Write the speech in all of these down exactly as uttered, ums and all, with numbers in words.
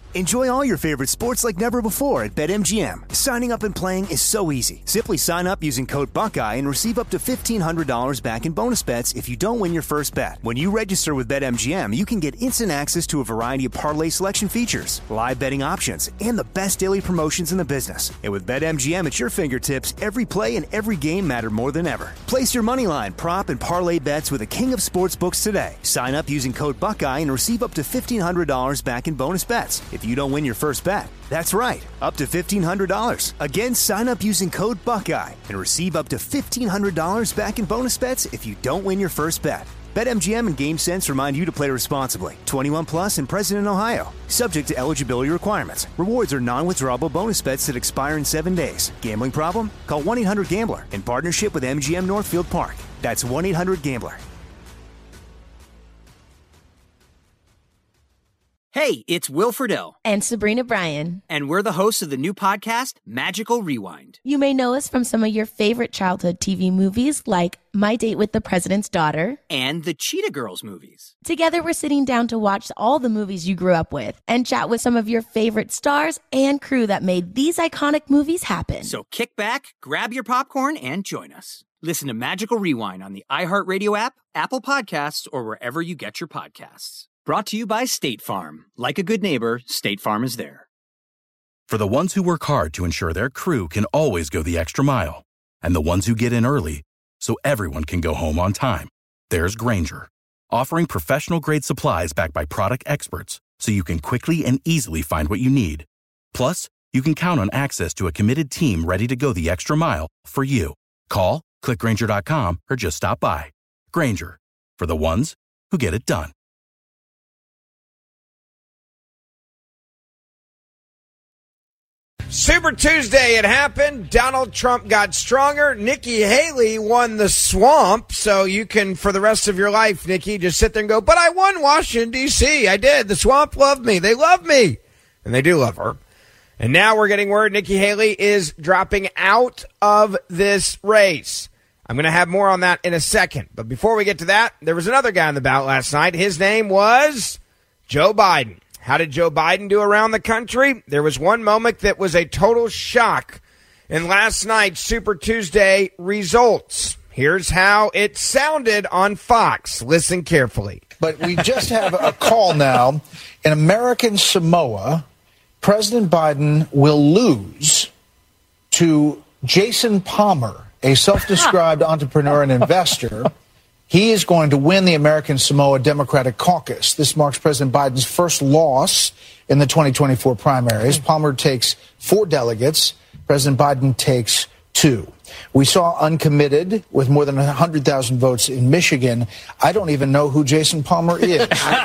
Enjoy all your favorite sports like never before at BetMGM. Signing up and playing is so easy. Simply sign up using code Buckeye and receive up to fifteen hundred dollars back in bonus bets if you don't win your first bet. When you register with BetMGM, you can get instant access to a variety of parlay selection features, live betting options, and the best daily promotions in the business. And with BetMGM at your fingertips, every play and every game matter more than ever. Place your moneyline, prop, and parlay bets with the king of sportsbooks today. Sign up using code Buckeye and receive up to fifteen hundred dollars back in bonus bets if you don't win your first bet. That's right, up to fifteen hundred dollars. Again, sign up using code Buckeye and receive up to fifteen hundred dollars back in bonus bets if you don't win your first bet. BetMGM and GameSense remind you to play responsibly. twenty-one plus and present in Ohio. Subject to eligibility requirements. Rewards are non-withdrawable bonus bets that expire in seven days. Gambling problem? Call one eight hundred gambler in partnership with M G M Northfield Park. That's one eight hundred gambler. Hey, it's Will Friedle. And Sabrina Bryan. And we're the hosts of the new podcast, Magical Rewind. You may know us from some of your favorite childhood T V movies like My Date with the President's Daughter. And the Cheetah Girls movies. Together, we're sitting down to watch all the movies you grew up with and chat with some of your favorite stars and crew that made these iconic movies happen. So kick back, grab your popcorn, and join us. Listen to Magical Rewind on the iHeartRadio app, Apple Podcasts, or wherever you get your podcasts. Brought to you by State Farm. Like a good neighbor, State Farm is there. For the ones who work hard to ensure their crew can always go the extra mile, and the ones who get in early so everyone can go home on time, there's Grainger, offering professional-grade supplies backed by product experts so you can quickly and easily find what you need. Plus, you can count on access to a committed team ready to go the extra mile for you. Call, click Grainger dot com, or just stop by. Grainger, for the ones who get it done. Super Tuesday, it happened. Donald Trump got stronger. Nikki Haley won the swamp. So you can, for the rest of your life, Nikki, just sit there and go, but I won Washington, D C I did. The swamp loved me. They love me. And they do love her. And now we're getting word Nikki Haley is dropping out of this race. I'm going to have more on that in a second. But before we get to that, there was another guy on the ballot last night. His name was Joe Biden. How did Joe Biden do around the country? There was one moment that was a total shock in last night's Super Tuesday results. Here's how it sounded on Fox. Listen carefully. But we just have a call now. In American Samoa, President Biden will lose to Jason Palmer, a self-described entrepreneur and investor. He is going to win the American Samoa Democratic Caucus. This marks President Biden's first loss in the twenty twenty-four primaries. Palmer takes four delegates. President Biden takes two. We saw uncommitted with more than one hundred thousand votes in Michigan. I don't even know who Jason Palmer is.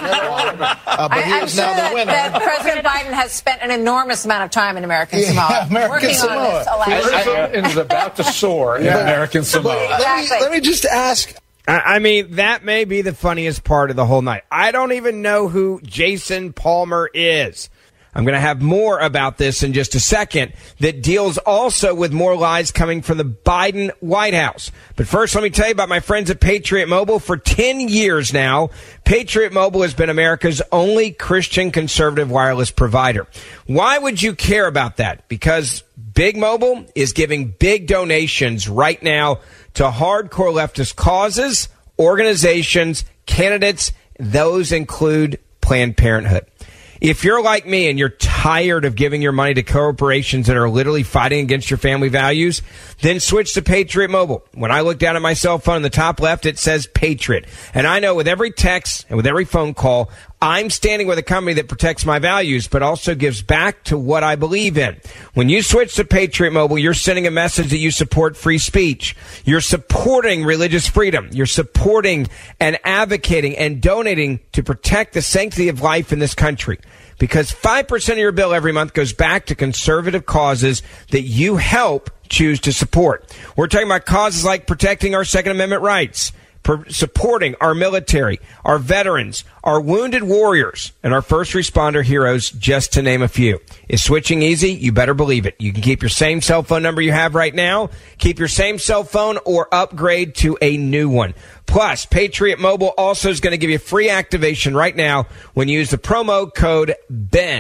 uh, but he I'm is sure now that, the winner. that President Biden has spent an enormous amount of time in American Yeah, Samoa American working Samoa. on this election. And is about to soar in Yeah. American Samoa. Let me, Exactly. let me just ask. I mean, that may be the funniest part of the whole night. I don't even know who Jason Palmer is. I'm going to have more about this in just a second that deals also with more lies coming from the Biden White House. But first, let me tell you about my friends at Patriot Mobile. For ten years now, Patriot Mobile has been America's only Christian conservative wireless provider. Why would you care about that? Because Big Mobile is giving big donations right now to hardcore leftist causes, organizations, candidates. Those include Planned Parenthood. If you're like me and you're tired of giving your money to corporations that are literally fighting against your family values, then switch to Patriot Mobile. When I look down at my cell phone in the top left, it says Patriot. And I know with every text and with every phone call, I'm standing with a company that protects my values, but also gives back to what I believe in. When you switch to Patriot Mobile, you're sending a message that you support free speech. You're supporting religious freedom. You're supporting and advocating and donating to protect the sanctity of life in this country. Because five percent of your bill every month goes back to conservative causes that you help choose to support. We're talking about causes like protecting our Second Amendment rights, per- supporting our military, our veterans, our wounded warriors, and our first responder heroes, just to name a few. Is switching easy? You better believe it. You can keep your same cell phone number you have right now, keep your same cell phone, or upgrade to a new one. Plus, Patriot Mobile also is going to give you free activation right now when you use the promo code BEN.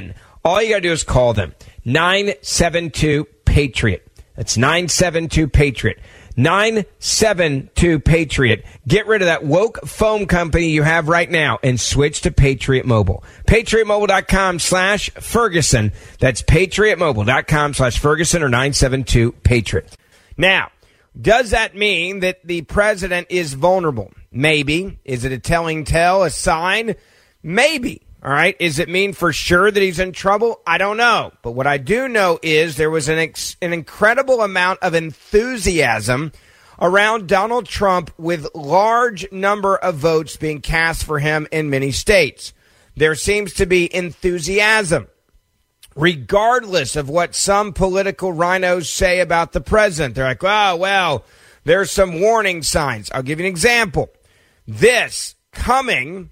All you got to do is call them. nine seven two PATRIOT. That's nine seven two PATRIOT. nine seven two PATRIOT. Get rid of that woke phone company you have right now and switch to Patriot Mobile. PatriotMobile.com slash Ferguson. That's PatriotMobile.com slash Ferguson or nine seven two PATRIOT. Now, does that mean that the president is vulnerable? Maybe. Is it a telling tale, a sign? Maybe. All right. Does it mean for sure that he's in trouble? I don't know. But what I do know is there was an ex- an incredible amount of enthusiasm around Donald Trump with large number of votes being cast for him in many states. There seems to be enthusiasm, regardless of what some political rhinos say about the president. They're like, oh, well, there's some warning signs. I'll give you an example. This coming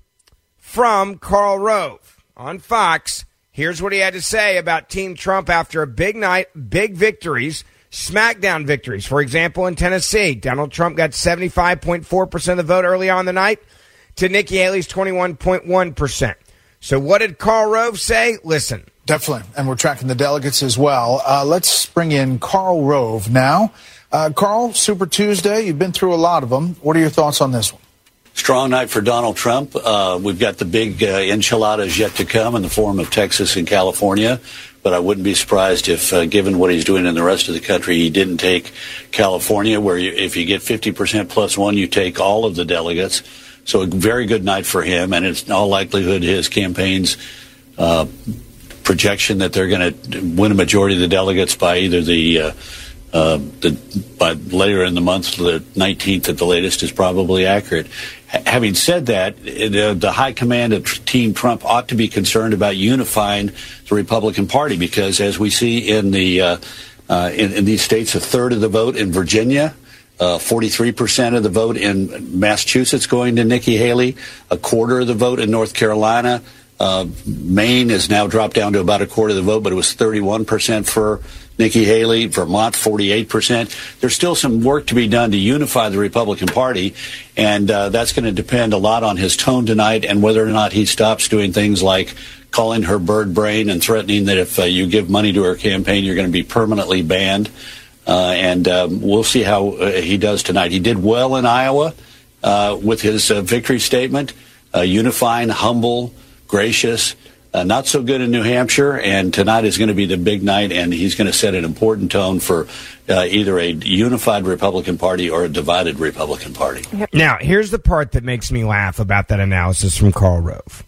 from Karl Rove on Fox. Here's what he had to say about Team Trump after a big night, big victories, smackdown victories. For example, in Tennessee, Donald Trump got seventy-five point four percent of the vote early on in the night to Nikki Haley's twenty-one point one percent. So what did Karl Rove say? Listen. Definitely, and we're tracking the delegates as well. Uh, let's bring in Karl Rove now. Uh, Karl, Super Tuesday, you've been through a lot of them. What are your thoughts on this one? Strong night for Donald Trump. Uh, we've got the big uh, enchiladas yet to come in the form of Texas and California. But I wouldn't be surprised if, uh, given what he's doing in the rest of the country, he didn't take California, where you, if you get fifty percent plus one, you take all of the delegates. So a very good night for him. And it's in all likelihood his campaign's uh, projection that they're going to win a majority of the delegates by either the uh, Uh, the, by later in the month, the nineteenth at the latest, is probably accurate. H- having said that, the, the high command of Team Trump ought to be concerned about unifying the Republican Party, because as we see in the uh, uh, in, in these states, a third of the vote in Virginia, uh, forty-three percent of the vote in Massachusetts going to Nikki Haley, a quarter of the vote in North Carolina. Uh, Maine has now dropped down to about a quarter of the vote, but it was thirty-one percent for Nikki Haley. Vermont, forty-eight percent. There's still some work to be done to unify the Republican Party, and uh, that's going to depend a lot on his tone tonight and whether or not he stops doing things like calling her bird brain and threatening that if uh, you give money to her campaign, you're going to be permanently banned. Uh, and um, we'll see how uh, he does tonight. He did well in Iowa uh, with his uh, victory statement, uh, unifying, humble, gracious. Uh, not so good in New Hampshire, and tonight is going to be the big night, and he's going to set an important tone for uh, either a unified Republican Party or a divided Republican Party. Now, here's the part that makes me laugh about that analysis from Karl Rove.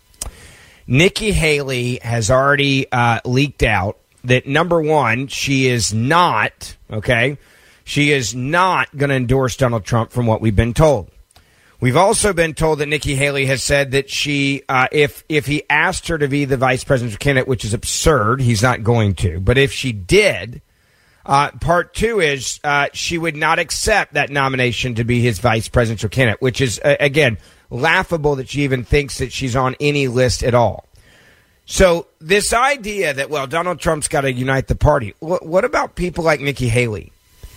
Nikki Haley has already uh, leaked out that, number one, she is not, okay, she is not going to endorse Donald Trump from what we've been told. We've also been told that Nikki Haley has said that she, uh, if if he asked her to be the vice presidential candidate, which is absurd, he's not going to. But if she did, uh, part two is uh, she would not accept that nomination to be his vice presidential candidate, which is, uh, again, laughable that she even thinks that she's on any list at all. So this idea that, well, Donald Trump's got to unite the party. What, what about people like Nikki Haley?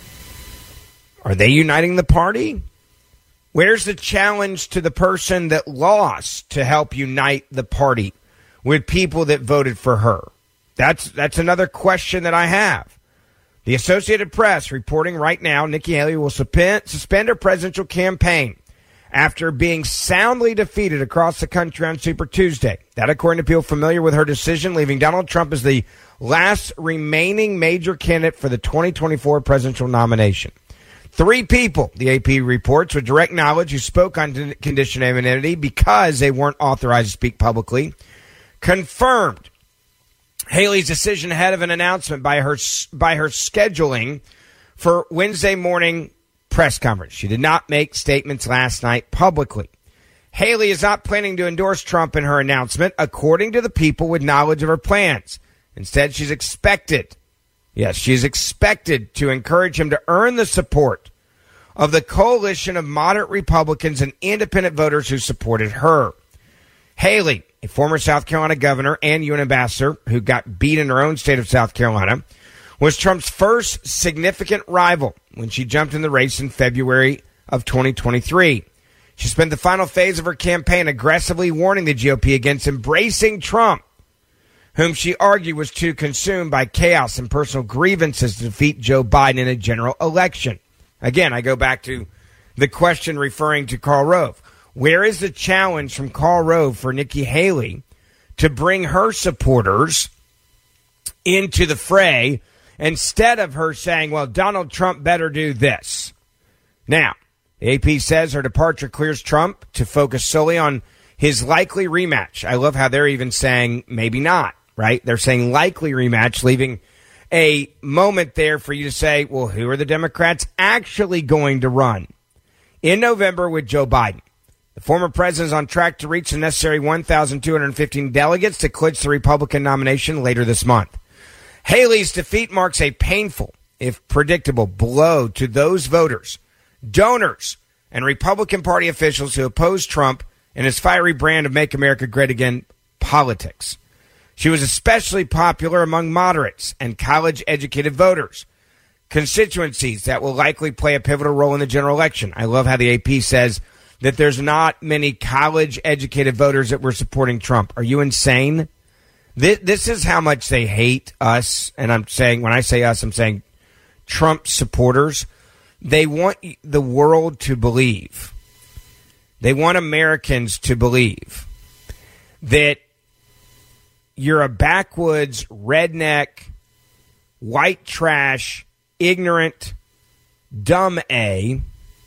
Are they uniting the party? Where's the challenge to the person that lost to help unite the party with people that voted for her? That's that's another question that I have. The Associated Press reporting right now, Nikki Haley will suspend, suspend her presidential campaign after being soundly defeated across the country on Super Tuesday. That, according to people familiar with her decision, leaving Donald Trump as the last remaining major candidate for the twenty twenty-four presidential nomination. Three people, the A P reports, with direct knowledge who spoke on condition of anonymity because they weren't authorized to speak publicly, confirmed Haley's decision ahead of an announcement by her by her scheduling for Wednesday morning press conference. She did not make statements last night publicly. Haley is not planning to endorse Trump in her announcement, according to the people with knowledge of her plans. Instead, she's expected Yes, she is expected to encourage him to earn the support of the coalition of moderate Republicans and independent voters who supported her. Haley, a former South Carolina governor and U N ambassador who got beat in her own state of South Carolina, was Trump's first significant rival when she jumped in the race in February of twenty twenty-three. She spent the final phase of her campaign aggressively warning the G O P against embracing Trump, whom she argued was too consumed by chaos and personal grievances to defeat Joe Biden in a general election. Again, I go back to the question referring to Karl Rove. Where is the challenge from Karl Rove for Nikki Haley to bring her supporters into the fray instead of her saying, well, Donald Trump better do this? Now, the A P says her departure clears Trump to focus solely on his likely rematch. I love how they're even saying maybe not, right? They're saying likely rematch, leaving a moment there for you to say, well, who are the Democrats actually going to run in November with Joe Biden? The former president is on track to reach the necessary one thousand two hundred fifteen delegates to clinch the Republican nomination later this month. Haley's defeat marks a painful, if predictable, blow to those voters, donors, and Republican Party officials who oppose Trump and his fiery brand of Make America Great Again politics. She was especially popular among moderates and college-educated voters, constituencies that will likely play a pivotal role in the general election. I love how the A P says that there's not many college-educated voters that were supporting Trump. Are you insane? This, this is how much they hate us, and I'm saying, when I say us, I'm saying Trump supporters. They want the world to believe, they want Americans to believe that you're a backwoods, redneck, white trash, ignorant, dumb A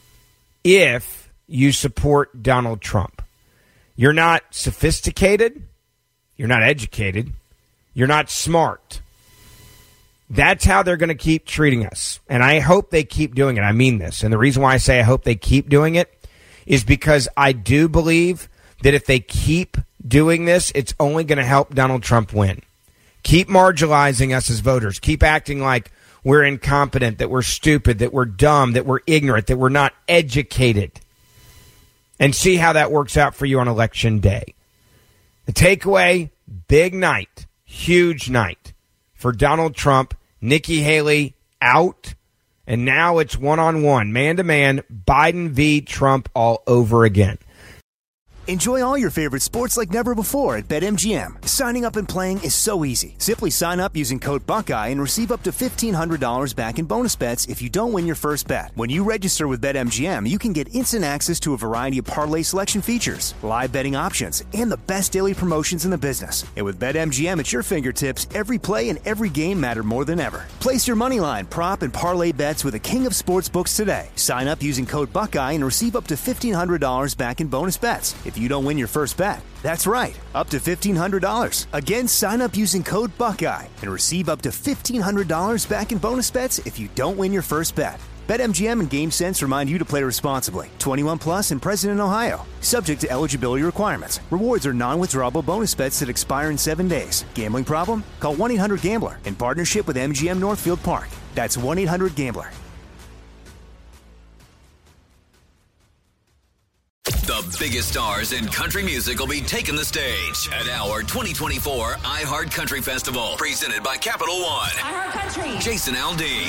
if you support Donald Trump. You're not sophisticated. You're not educated. You're not smart. That's how they're going to keep treating us. And I hope they keep doing it. I mean this. And the reason why I say I hope they keep doing it is because I do believe that if they keep doing this, it's only going to help Donald Trump win. Keep marginalizing us as voters. Keep acting like we're incompetent, that we're stupid, that we're dumb, that we're ignorant, that we're not educated. And see how that works out for you on election day. The takeaway, big night, huge night for Donald Trump. Nikki Haley out, and now it's one-on-one, man-to-man, Biden v. Trump all over again. Enjoy all your favorite sports like never before at BetMGM. Signing up and playing is so easy. Simply sign up using code Buckeye and receive up to fifteen hundred dollars back in bonus bets if you don't win your first bet. When you register with BetMGM, you can get instant access to a variety of parlay selection features, live betting options, and the best daily promotions in the business. And with BetMGM at your fingertips, every play and every game matter more than ever. Place your moneyline, prop, and parlay bets with the king of sportsbooks today. Sign up using code Buckeye and receive up to fifteen hundred dollars back in bonus bets if you don't win your first bet. That's right, up to fifteen hundred dollars. Again, sign up using code Buckeye and receive up to fifteen hundred dollars back in bonus bets if you don't win your first bet. BetMGM and GameSense remind you to play responsibly. twenty-one plus and present in Ohio. Subject to eligibility requirements. Rewards are non-withdrawable bonus bets that expire in seven days. Gambling problem? Call one eight hundred gambler in partnership with M G M Northfield Park. That's one eight hundred gambler. The biggest stars in country music will be taking the stage at our twenty twenty-four iHeart Country Festival, presented by Capital One. iHeart Country. Jason Aldean,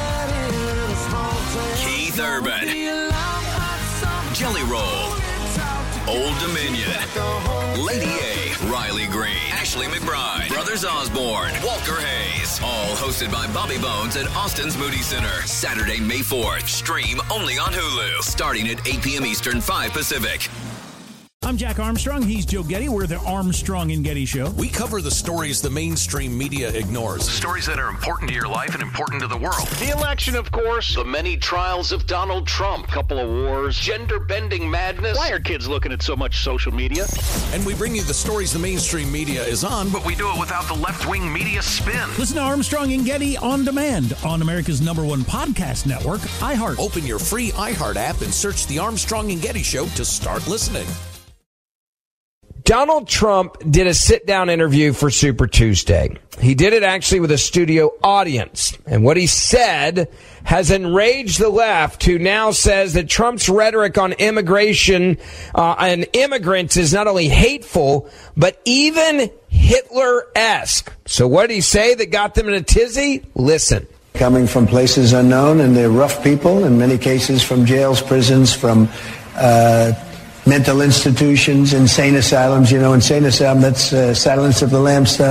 Keith Urban, Jelly Roll, Old Dominion, Lady A, Riley Green, Ashley McBride, Brothers Osborne, Walker Hayes. All hosted by Bobby Bones at Austin's Moody Center. Saturday, May fourth. Stream only on Hulu. Starting at eight p.m. Eastern, five Pacific. I'm Jack Armstrong. He's Joe Getty. We're the Armstrong and Getty Show. We cover the stories the mainstream media ignores. Stories that are important to your life and important to the world. The election, of course. The many trials of Donald Trump. Couple of wars. Gender-bending madness. Why are kids looking at so much social media? And we bring you the stories the mainstream media is on. But we do it without the left-wing media spin. Listen to Armstrong and Getty on demand on America's number one podcast network, iHeart. Open your free iHeart app and search the Armstrong and Getty Show to start listening. Donald Trump did a sit-down interview for Super Tuesday. He did it actually with a studio audience. And what he said has enraged the left, who now says that Trump's rhetoric on immigration uh, and immigrants is not only hateful, but even Hitler-esque. So what did he say that got them in a tizzy? Listen. Coming from places unknown, and they're rough people, in many cases from jails, prisons, from uh mental institutions, insane asylums. You know, insane asylum, that's uh, Silence of the Lambs stuff.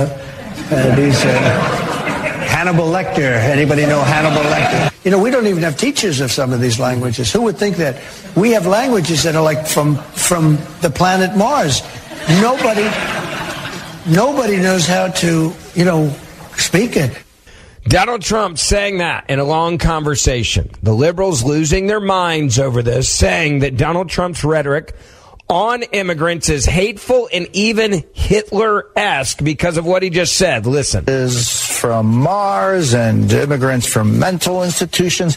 Uh, these uh, Hannibal Lecter. Anybody know Hannibal Lecter? You know, we don't even have teachers of some of these languages. Who would think that? We have languages that are like from from the planet Mars. Nobody, nobody knows how to, you know, speak it. Donald Trump saying that in a long conversation. The liberals losing their minds over this, saying that Donald Trump's rhetoric on immigrants is hateful and even Hitler-esque because of what he just said. Listen. Is from Mars and immigrants from mental institutions.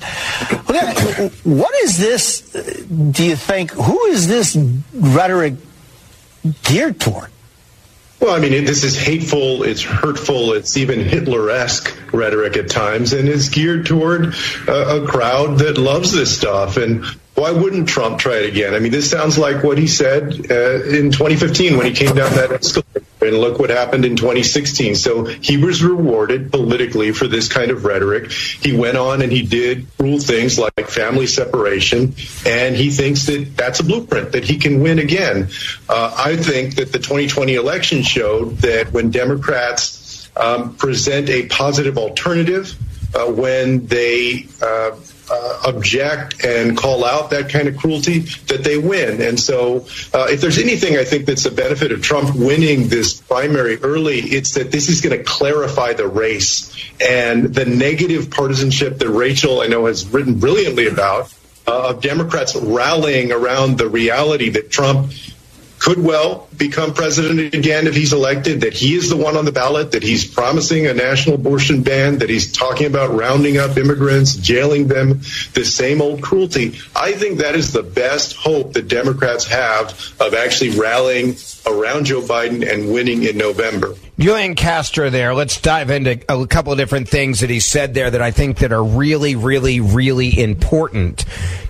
What is this, do you think, who is this rhetoric geared toward? Well, I mean, it, this is hateful, it's hurtful, it's even Hitler-esque rhetoric at times, and is geared toward uh, a crowd that loves this stuff. And why wouldn't Trump try it again? I mean, this sounds like what he said uh, in twenty fifteen when he came down that escalator. And look what happened in twenty sixteen. So he was rewarded politically for this kind of rhetoric. He went on and he did cruel things like family separation, and he thinks that that's a blueprint, that he can win again. Uh, I think that the twenty twenty election showed that when Democrats um, present a positive alternative, uh, when they uh, Uh, object and call out that kind of cruelty, that they win. And so uh, if there's anything I think that's a benefit of Trump winning this primary early, it's that this is going to clarify the race and the negative partisanship that Rachel, I know, has written brilliantly about, uh, of Democrats rallying around the reality that Trump could well become president again if he's elected, that he is the one on the ballot, that he's promising a national abortion ban, that he's talking about rounding up immigrants, jailing them, the same old cruelty. I think that is the best hope that Democrats have of actually rallying around Joe Biden and winning in November. Julian Castro there. Let's dive into a couple of different things that he said there that I think that are really, really, really important.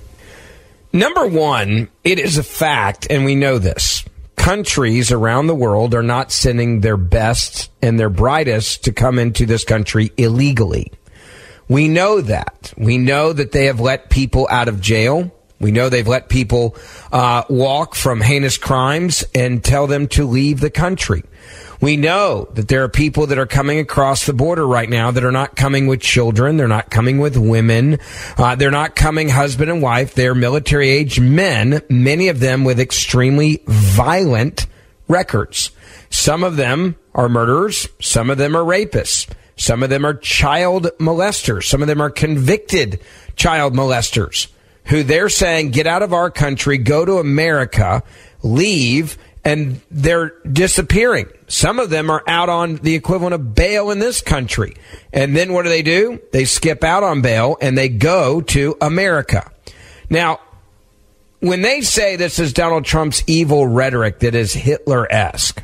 Number one, it is a fact, and we know this. Countries around the world are not sending their best and their brightest to come into this country illegally. We know that. We know that they have let people out of jail. We know they've let people uh, walk from heinous crimes and tell them to leave the country. We know that there are people that are coming across the border right now that are not coming with children. They're not coming with women. Uh, they're not coming husband and wife. They're military-age men, many of them with extremely violent records. Some of them are murderers. Some of them are rapists. Some of them are child molesters. Some of them are convicted child molesters who they're saying, get out of our country, go to America, leave, and they're disappearing. Some of them are out on the equivalent of bail in this country. And then what do they do? They skip out on bail and they go to America. Now, when they say this is Donald Trump's evil rhetoric that is Hitler-esque,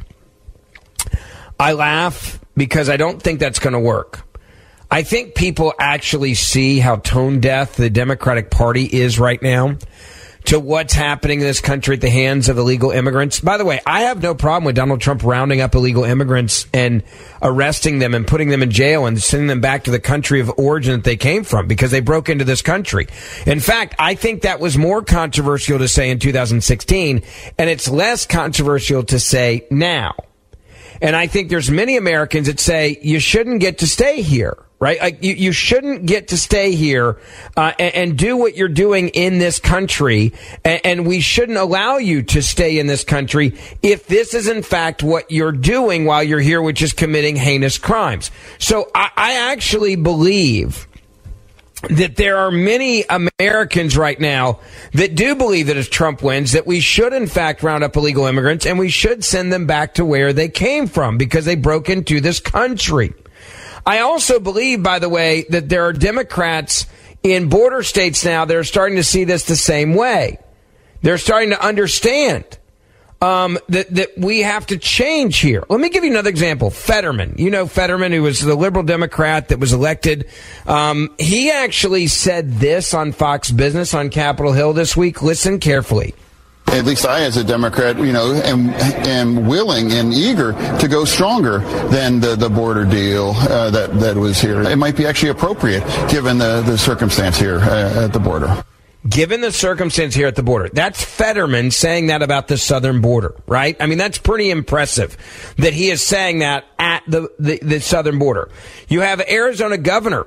I laugh because I don't think that's going to work. I think people actually see how tone deaf the Democratic Party is right now to what's happening in this country at the hands of illegal immigrants. By the way, I have no problem with Donald Trump rounding up illegal immigrants and arresting them and putting them in jail and sending them back to the country of origin that they came from because they broke into this country. In fact, I think that was more controversial to say in two thousand sixteen, and it's less controversial to say now. And I think there's many Americans that say you shouldn't get to stay here, right? Like you, you shouldn't get to stay here uh, and, and do what you're doing in this country. And, and we shouldn't allow you to stay in this country if this is in fact what you're doing while you're here, which is committing heinous crimes. So I, I actually believe that there are many Americans right now that do believe that if Trump wins, that we should in fact round up illegal immigrants and we should send them back to where they came from because they broke into this country. I also believe, by the way, that there are Democrats in border states now that are starting to see this the same way. They're starting to understand Um, that, that we have to change here. Let me give you another example. Fetterman. You know Fetterman, who was the liberal Democrat that was elected. Um, he actually said this on Fox Business on Capitol Hill this week. Listen carefully. At least I, as a Democrat, you know, am, am willing and eager to go stronger than the, the border deal uh, that, that was here. It might be actually appropriate given the, the circumstance here uh, at the border. given the circumstance here at the border. That's Fetterman saying that about the southern border, right? I mean, that's pretty impressive that he is saying that at the, the, the southern border. You have Arizona Governor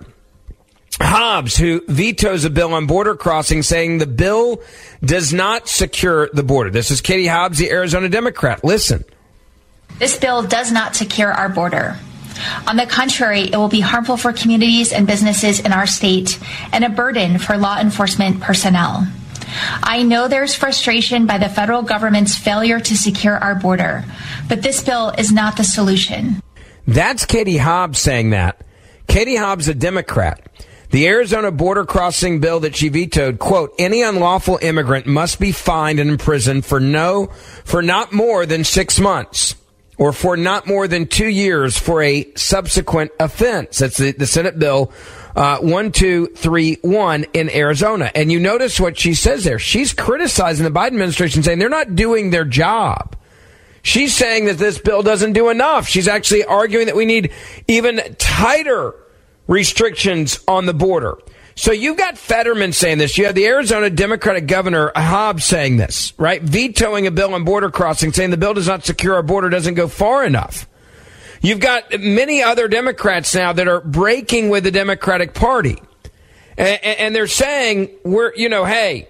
Hobbs, who vetoes a bill on border crossing, saying the bill does not secure the border. This is Katie Hobbs, the Arizona Democrat. Listen. This bill does not secure our border. On the contrary, it will be harmful for communities and businesses in our state and a burden for law enforcement personnel. I know there's frustration by the federal government's failure to secure our border, but this bill is not the solution. That's Katie Hobbs saying that. Katie Hobbs, a Democrat. The Arizona border crossing bill that she vetoed, quote, any unlawful immigrant must be fined and imprisoned for no, for not more than six months. Or for not more than two years for a subsequent offense. That's the, the Senate Bill uh, one two three one in Arizona. And you notice what she says there. She's criticizing the Biden administration, saying they're not doing their job. She's saying that this bill doesn't do enough. She's actually arguing that we need even tighter restrictions on the border. So you've got Fetterman saying this. You have the Arizona Democratic Governor Hobbs saying this, right? Vetoing a bill on border crossing, saying the bill does not secure our border, doesn't go far enough. You've got many other Democrats now that are breaking with the Democratic Party. And, and they're saying, we're, you know, hey,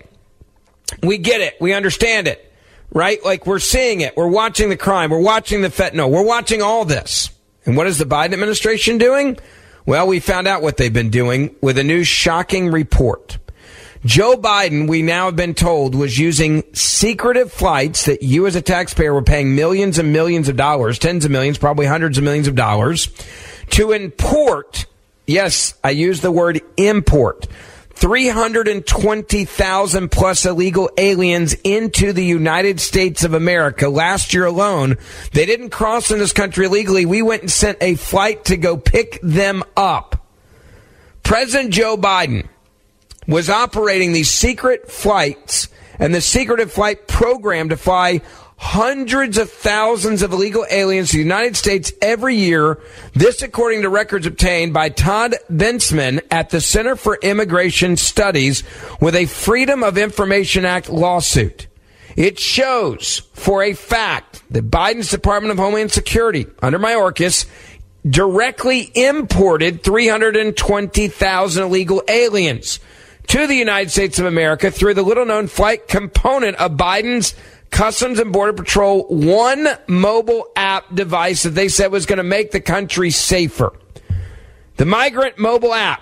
we get it. We understand it, right? Like, we're seeing it. We're watching the crime. We're watching the fentanyl. We're watching all this. And what is the Biden administration doing? Well, we found out what they've been doing with a new shocking report. Joe Biden, we now have been told, was using secretive flights that you as a taxpayer were paying millions and millions of dollars, tens of millions, probably hundreds of millions of dollars, to import, yes, I use the word import, three hundred twenty thousand plus illegal aliens into the United States of America. Last year alone, they didn't cross in this country illegally. We went and sent a flight to go pick them up. President Joe Biden was operating these secret flights and the secretive flight program to fly hundreds of thousands of illegal aliens to the United States every year. This, according to records obtained by Todd Bensman at the Center for Immigration Studies with a Freedom of Information Act lawsuit. It shows for a fact that Biden's Department of Homeland Security, under Mayorkas, directly imported three hundred twenty thousand illegal aliens to the United States of America through the little-known flight component of Biden's Customs and Border Patrol One mobile app device that they said was going to make the country safer. The migrant mobile app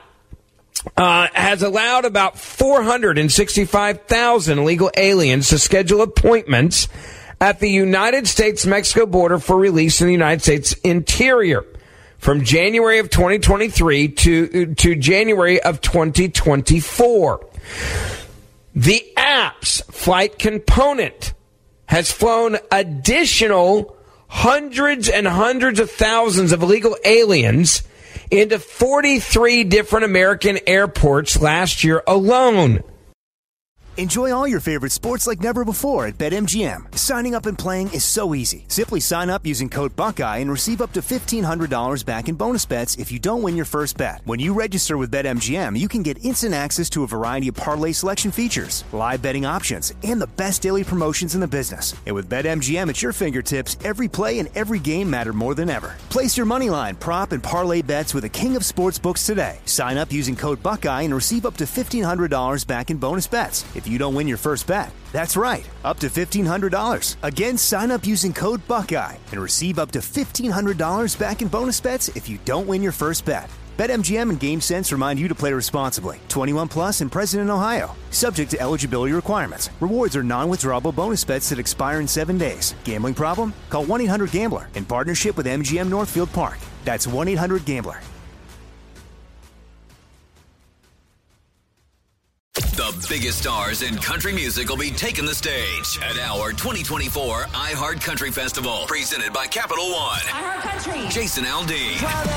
uh, has allowed about four hundred sixty-five thousand illegal aliens to schedule appointments at the United States-Mexico border for release in the United States interior from January of twenty twenty-three to, to January of twenty twenty-four. The app's flight component has flown additional hundreds and hundreds of thousands of illegal aliens into forty-three different American airports last year alone. Enjoy all your favorite sports like never before at BetMGM. Signing up and playing is so easy. Simply sign up using code Buckeye and receive up to fifteen hundred dollars back in bonus bets if you don't win your first bet. When you register with BetMGM, you can get instant access to a variety of parlay selection features, live betting options, and the best daily promotions in the business. And with BetMGM at your fingertips, every play and every game matter more than ever. Place your moneyline, prop, and parlay bets with the king of sportsbooks today. Sign up using code Buckeye and receive up to fifteen hundred dollars back in bonus bets if you don't win your first bet. That's right, up to fifteen hundred dollars. Again, sign up using code Buckeye and receive up to fifteen hundred dollars back in bonus bets if you don't win your first bet. BetMGM and GameSense remind you to play responsibly. twenty-one plus and present in Ohio. Subject to eligibility requirements. Rewards are non-withdrawable bonus bets that expire in seven days. Gambling problem? Call one eight hundred gambler in partnership with M G M Northfield Park. That's one eight hundred gambler. The biggest stars in country music will be taking the stage at our twenty twenty-four iHeart Country Festival, presented by Capital One. iHeart Country. Jason Aldean,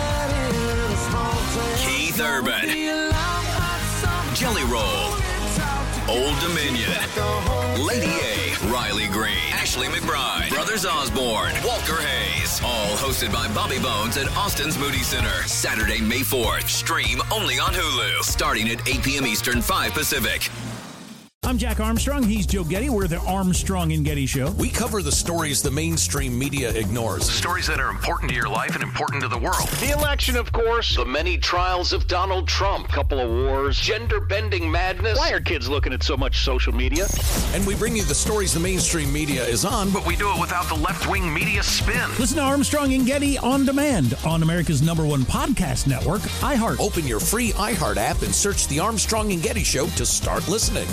Keith Urban, Jelly Roll, Old Dominion, Lady A, Riley Green, Ashley McBride, Brothers Osborne, Walker Hayes. All hosted by Bobby Bones at Austin's Moody Center. Saturday, May fourth. Stream only on Hulu. Starting at eight p.m. Eastern, five Pacific. I'm Jack Armstrong. He's Joe Getty. We're the Armstrong and Getty Show. We cover the stories the mainstream media ignores. Stories that are important to your life and important to the world. The election, of course. The many trials of Donald Trump. Couple of wars. Gender-bending madness. Why are kids looking at so much social media? And we bring you the stories the mainstream media is on, But we do it without the left-wing media spin. Listen to Armstrong and Getty on demand on America's number one podcast network, iHeart. Open your free iHeart app and search the Armstrong and Getty Show to start listening.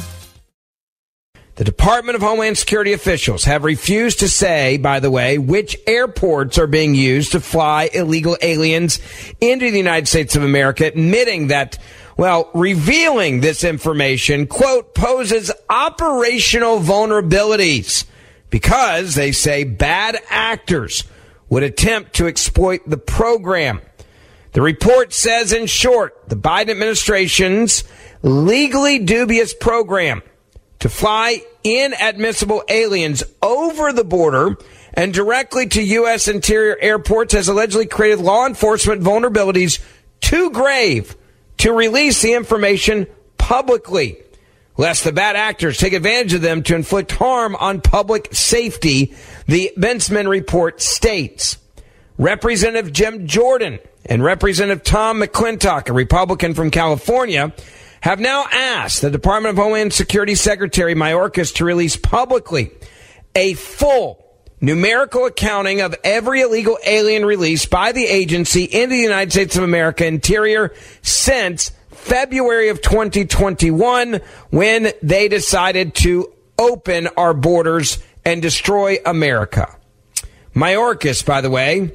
The Department of Homeland Security officials have refused to say, by the way, which airports are being used to fly illegal aliens into the United States of America, admitting that, well, revealing this information, quote, poses operational vulnerabilities because, they say, bad actors would attempt to exploit the program. The report says, in short, the Biden administration's legally dubious program to fly inadmissible aliens over the border and directly to U S interior airports has allegedly created law enforcement vulnerabilities too grave to release the information publicly, lest the bad actors take advantage of them to inflict harm on public safety, the Bensman report states. Representative Jim Jordan and Representative Tom McClintock, a Republican from California, have now asked the Department of Homeland Security Secretary Mayorkas to release publicly a full numerical accounting of every illegal alien released by the agency into the United States of America interior since February of twenty twenty-one, when they decided to open our borders and destroy America. Mayorkas, by the way,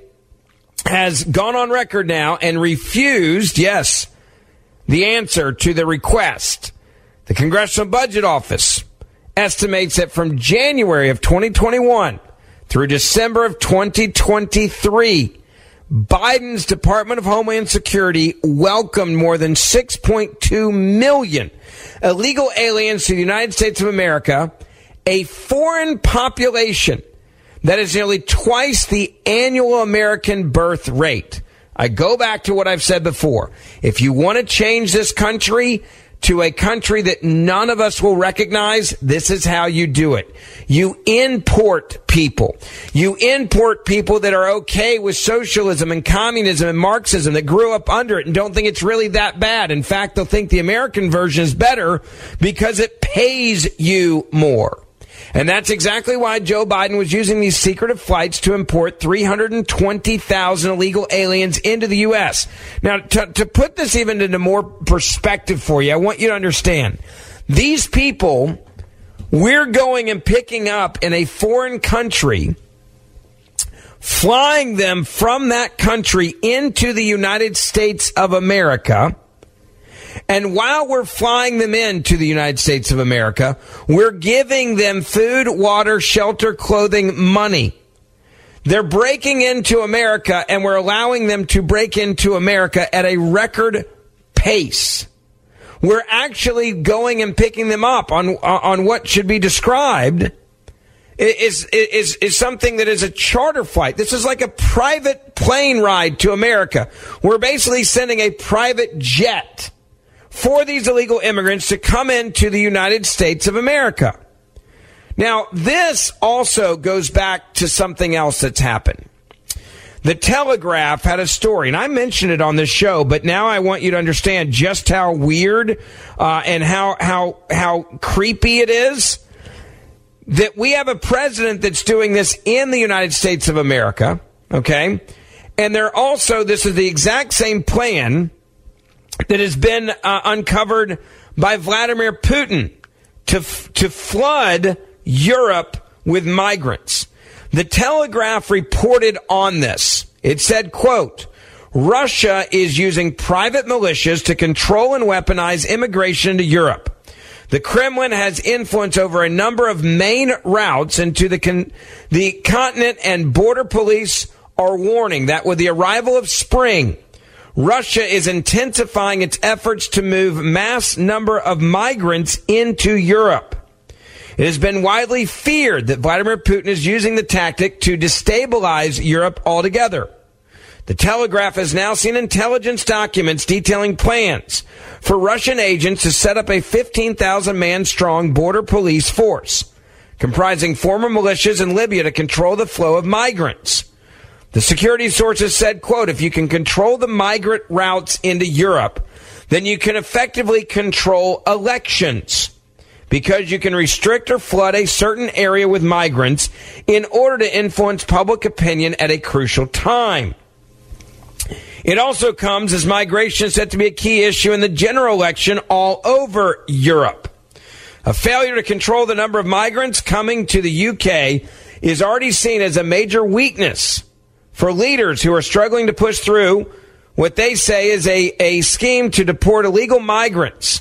has gone on record now and refused, yes, the answer to the request. The Congressional Budget Office estimates that from January of twenty twenty-one through December of twenty twenty-three, Biden's Department of Homeland Security welcomed more than six point two million illegal aliens to the United States of America, a foreign population that is nearly twice the annual American birth rate. I go back to what I've said before. If you want to change this country to a country that none of us will recognize, this is how you do it. You import people. You import people that are okay with socialism and communism and Marxism, that grew up under it and don't think it's really that bad. In fact, they'll think the American version is better because it pays you more. And that's exactly why Joe Biden was using these secretive flights to import three hundred twenty thousand illegal aliens into the U S. Now, to, to put this even into more perspective for you, I want you to understand, these people we're going and picking up in a foreign country, flying them from that country into the United States of America. And while we're flying them into the United States of America, we're giving them food, water, shelter, clothing, money. They're breaking into America, and we're allowing them to break into America at a record pace. We're actually going and picking them up on on what should be described is is is something that is a charter flight. This is like a private plane ride to America. We're basically sending a private jet for these illegal immigrants to come into the United States of America. Now, this also goes back to something else that's happened. The Telegraph had a story, and I mentioned it on this show, but now I want you to understand just how weird uh, and how how how creepy it is that we have a president that's doing this in the United States of America, okay? And they're also, this is the exact same plan that has been uh, uncovered by Vladimir Putin to f- to flood Europe with migrants. The Telegraph reported on this. It said, quote, Russia is using private militias to control and weaponize immigration into Europe. The Kremlin has influence over a number of main routes into the con- the continent, and border police are warning that with the arrival of spring, Russia is intensifying its efforts to move mass number of migrants into Europe. It has been widely feared that Vladimir Putin is using the tactic to destabilize Europe altogether. The Telegraph has now seen intelligence documents detailing plans for Russian agents to set up a fifteen thousand man strong border police force, comprising former militias in Libya to control the flow of migrants. The security sources said, quote, if you can control the migrant routes into Europe, then you can effectively control elections, because you can restrict or flood a certain area with migrants in order to influence public opinion at a crucial time. It also comes as migration is set to be a key issue in the general election all over Europe. A failure to control the number of migrants coming to the U K is already seen as a major weakness for leaders who are struggling to push through what they say is a, a scheme to deport illegal migrants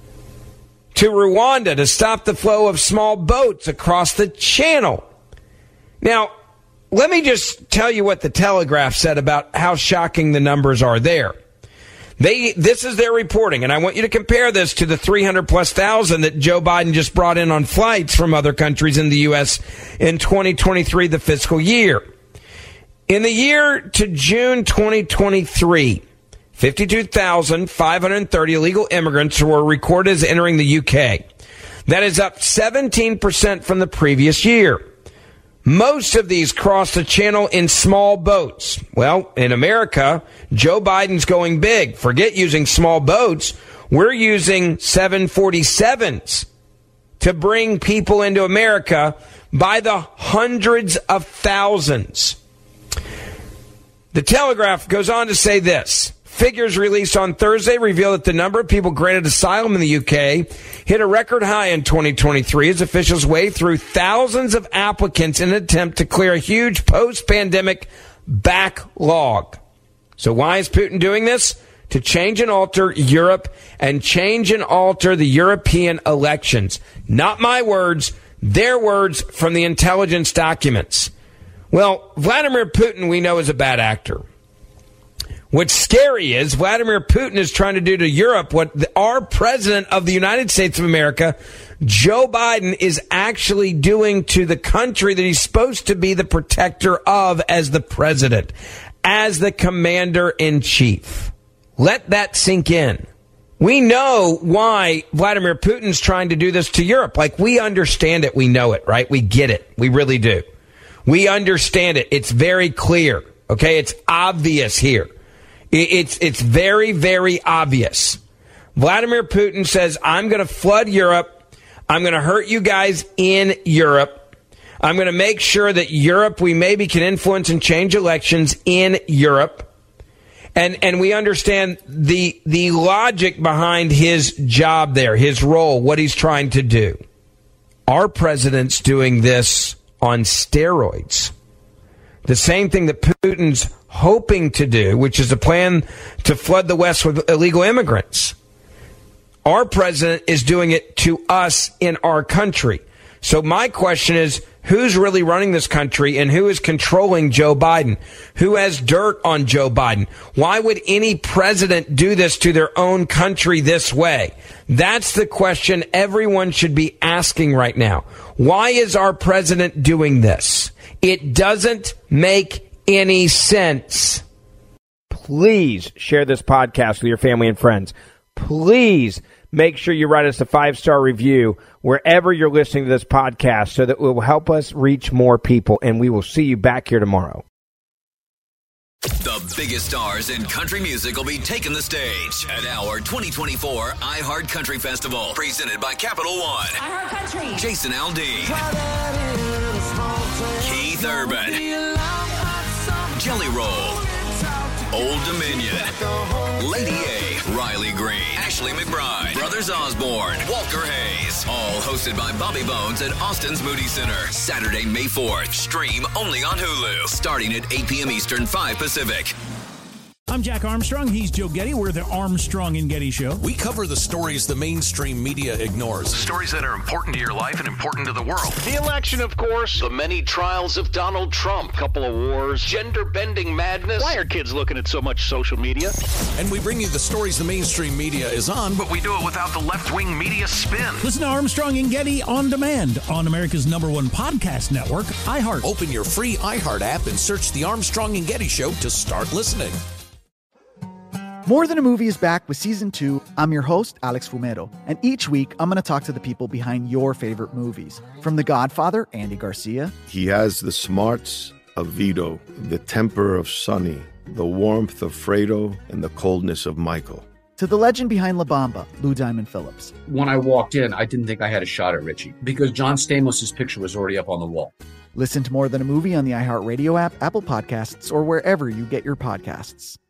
to Rwanda to stop the flow of small boats across the channel. Now, let me just tell you what the Telegraph said about how shocking the numbers are there. They, this is their reporting, and I want you to compare this to the three hundred plus thousand that Joe Biden just brought in on flights from other countries in the U S in twenty twenty-three, the fiscal year. In the year to June twenty twenty-three, fifty-two thousand five hundred thirty illegal immigrants were recorded as entering the U K. That is up seventeen percent from the previous year. Most of these crossed the channel in small boats. Well, in America, Joe Biden's going big. Forget using small boats. We're using seven forty-sevens to bring people into America by the hundreds of thousands. The Telegraph goes on to say this. Figures released on Thursday reveal that the number of people granted asylum in the U K hit a record high in twenty twenty-three as officials wade through thousands of applicants in an attempt to clear a huge post-pandemic backlog. So why is Putin doing this? To change and alter Europe and change and alter the European elections. Not my words, their words from the intelligence documents. Well, Vladimir Putin we know is a bad actor. What's scary is Vladimir Putin is trying to do to Europe what the, our president of the United States of America, Joe Biden, is actually doing to the country that he's supposed to be the protector of as the president, as the commander-in-chief. Let that sink in. We know why Vladimir Putin's trying to do this to Europe. Like, we understand it. We know it, right? We get it. We really do. We understand it. It's very clear. Okay? It's obvious here. It's it's very, very obvious. Vladimir Putin says, I'm going to flood Europe. I'm going to hurt you guys in Europe. I'm going to make sure that Europe, we maybe can influence and change elections in Europe. And and we understand the the logic behind his job there, his role, what he's trying to do. Our president's doing this on steroids. The same thing that Putin's hoping to do, which is a plan to flood the West with illegal immigrants. Our president is doing it to us in our country. So my question is, who's really running this country and who is controlling Joe Biden? Who has dirt on Joe Biden? Why would any president do this to their own country this way? That's the question everyone should be asking right now. Why is our president doing this? It doesn't make any sense. Please share this podcast with your family and friends. Please make sure you write us a five-star review wherever you're listening to this podcast so that it will help us reach more people, and we will see you back here tomorrow. The biggest stars in country music will be taking the stage at our twenty twenty-four iHeart Country Festival, presented by Capital One. iHeart Country. Jason Aldean. Keith Urban. Jelly Roll. Old Dominion. Lady A. Riley Green. Ashley McBride. Brothers Osborne. Walker Hayes. All hosted by Bobby Bones at Austin's Moody Center. Saturday, May fourth. Stream only on Hulu. Starting at eight p.m. Eastern, five Pacific. I'm Jack Armstrong. He's Joe Getty. We're the Armstrong and Getty Show. We cover the stories the mainstream media ignores. Stories that are important to your life and important to the world. The election, of course. The many trials of Donald Trump. Couple of wars. Gender-bending madness. Why are kids looking at so much social media? And we bring you the stories the mainstream media is on, But we do it without the left-wing media spin. Listen to Armstrong and Getty on demand on America's number one podcast network, iHeart. Open your free iHeart app and search the Armstrong and Getty Show to start listening. More Than a Movie is back with season two. I'm your host, Alex Fumero, and each week I'm going to talk to the people behind your favorite movies. From The Godfather, Andy Garcia. He has the smarts of Vito, the temper of Sonny, the warmth of Fredo, and the coldness of Michael. To the legend behind La Bamba, Lou Diamond Phillips. When I walked in, I didn't think I had a shot at Richie because John Stamos' picture was already up on the wall. Listen to More Than a Movie on the iHeartRadio app, Apple Podcasts, or wherever you get your podcasts.